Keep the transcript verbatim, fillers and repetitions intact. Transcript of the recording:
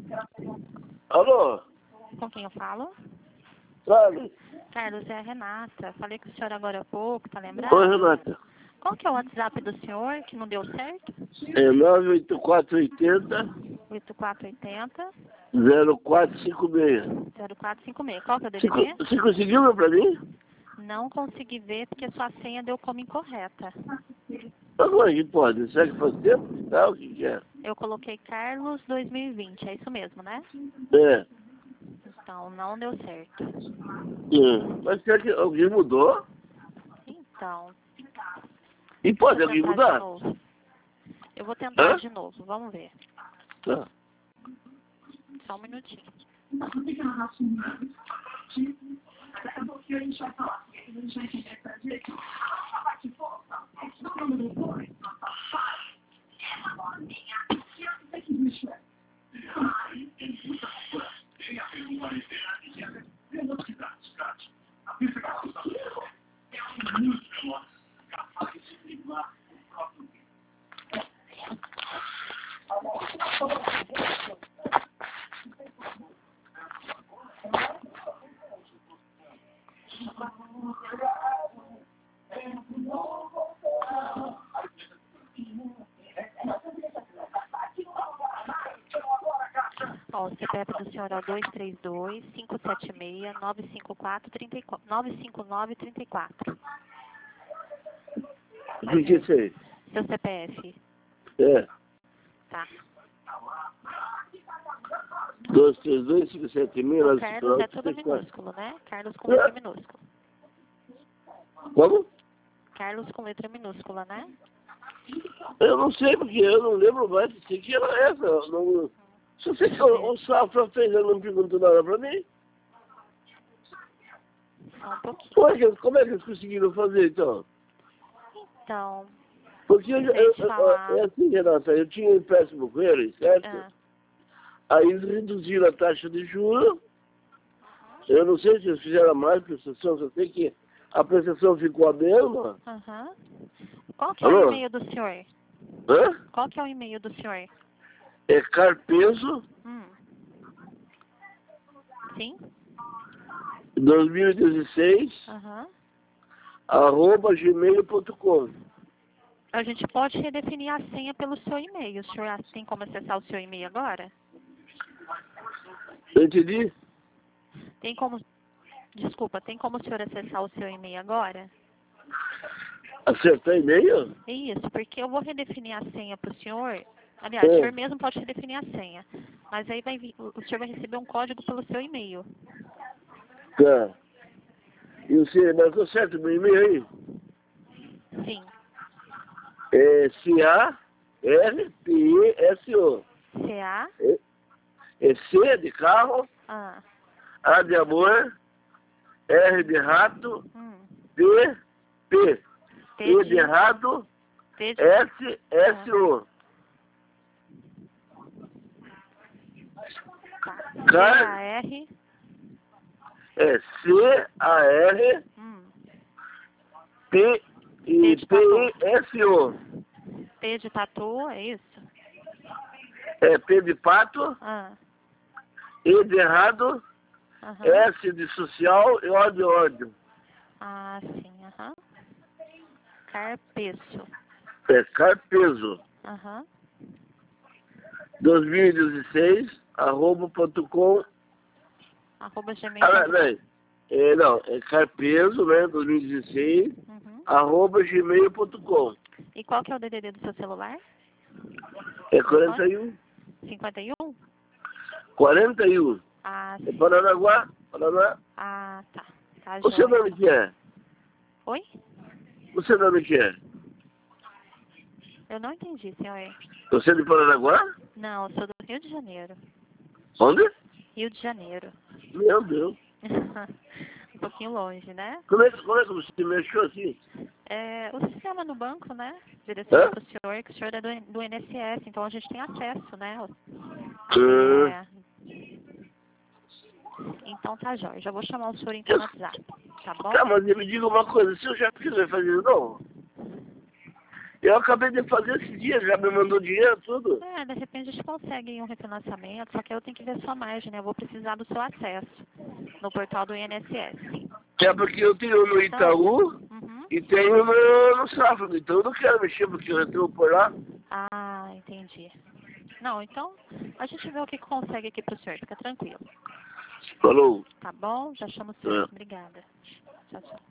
Alô? Com quem eu falo? Sabe? Carlos, é a Renata. Falei com o senhor agora há pouco, tá lembrado? Oi, Renata. Qual que é o WhatsApp do senhor que não deu certo? É nove oito quatro oito zero oito quatro oito zero, zero quatro cinco seis. zero quatro cinco seis. Qual que é o Você, D D D? co- você conseguiu ver pra mim? Não consegui ver porque sua senha deu como incorreta. Mas como é que pode? Será que faz tempo? Tá, o que que é? Eu coloquei Carlos dois mil e vinte, é isso mesmo, né? É. Então, não deu certo. Hum. Mas será que alguém mudou? Então, E deixa pode eu alguém tentar de mudar? novo. Eu vou tentar Hã? de novo, vamos ver. Tá. Só um minutinho. Ó, o C P F do senhor é o dois três dois, cinco sete seis, nove cinco quatro, nove cinco nove, três quatro. O que que é isso aí? Seu C P F. É. Tá. dois três dois, cinco sete seis, O nove cinco Carlos nove, é tudo três quatro. minúsculo, né? Carlos com letra minúscula. Como? Carlos com letra minúscula, né? Eu não sei, porque eu não lembro mais. Sei que era essa. Eu não... Só sei que o, o Safra fez, ele não perguntou nada pra mim. Só um pouquinho. Como é que, como é que eles conseguiram fazer, então? Então, Porque eu, sei eu, te eu, falar. é assim, Renata, eu tinha um empréstimo com eles, certo? Ah, Aí eles reduziram a taxa de juros. Eu não sei se eles fizeram mais prestação, só sei que a prestação ficou a mesma. aham. Qual que é o Alô? e-mail do senhor? Hã? Qual que é o e-mail do senhor? É Carpeso Hum. Sim? dois mil e dezesseis, Aham. arroba gmail ponto com. A gente pode redefinir a senha pelo seu e-mail. O senhor tem como acessar o seu e-mail agora? Eu entendi? Tem como... Desculpa, tem como o senhor acessar o seu e-mail agora? Acertar e-mail? Isso, porque eu vou redefinir a senha para o senhor. Aliás, É. o senhor mesmo pode redefinir a senha. Mas aí vai vir, o senhor vai receber um código pelo seu e-mail. Tá. E você, mas tô certo meu e-mail aí? Sim. É C A R P E S O. C A. É, é C de carro, Ah. A de amor, R de rato, Hum. P, P. T E de... de errado, T de... S, S, O. Tá. C Car... A R. É C, A, R, Hum. P, T e de P, E, S, O. T de tatu, é isso? É P de pato, Ah. E de errado, Aham. S de social e O de ódio. Ah, sim, aham. Carpeço. É Carpeso. Aham. dois mil e dezesseis, arroba ponto com. Arroba gmail Ah, ponto com. não, é, não, é Carpeso, né, dois mil e dezesseis, Uhum. arroba gmail ponto com. E qual que é o D D D do seu celular? É quarenta e um. cinquenta e um? quarenta e um. Ah, É sim. Paranaguá, Paraná. Ah, tá. Tá Você jóia. nome que é? Oi? Você nome que é? Eu não entendi, senhor. Você é de Paranaguá? Não, eu sou do Rio de Janeiro. Onde? Rio de Janeiro. Meu Deus. Um pouquinho longe, né? Como é, que- como é que você mexeu assim? É, o sistema no banco, né? Direciona Hã? para o senhor, que o senhor é do, do I N S S, então a gente tem acesso, né? Ah, É, então tá jóia. Já vou chamar o senhor então no WhatsApp, tá bom? tá, mas me diga uma coisa, se eu já quiser fazer de novo? Eu acabei de fazer esse dia, já me mandou dinheiro, tudo. É, de repente a gente consegue um refinanciamento, só que eu tenho que ver sua margem, né? Eu vou precisar do seu acesso no portal do I N S S. É porque eu tenho no Itaú Uhum. e tenho no, no Safra. Então eu não quero mexer porque eu tenho por lá. Ah, entendi. Não, então a gente vê o que consegue aqui pro senhor, fica tranquilo. Falou. Tá bom? Já chamo o senhor. É. Obrigada. Tchau, tchau.